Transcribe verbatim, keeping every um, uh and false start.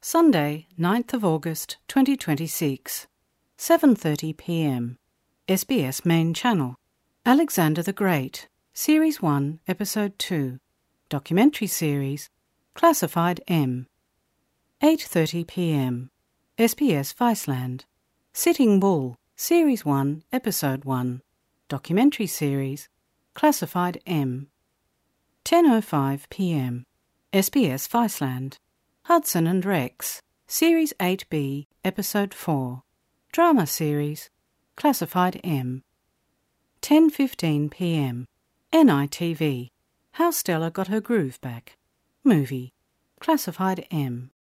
Sunday, ninth of August twenty twenty-six, seven thirty p m S B S Main Channel. Alexander the Great, Series one, Episode two. Documentary Series, Classified M. eight thirty p m S B S Viceland. Sitting Bull, Series one, Episode one. Documentary Series, Classified M. ten oh five p m S B S Viceland. Hudson and Rex, Series eight B, Episode four. Drama Series, Classified M. ten fifteen p m N I T V, How Stella Got Her Groove Back. Movie, Classified M.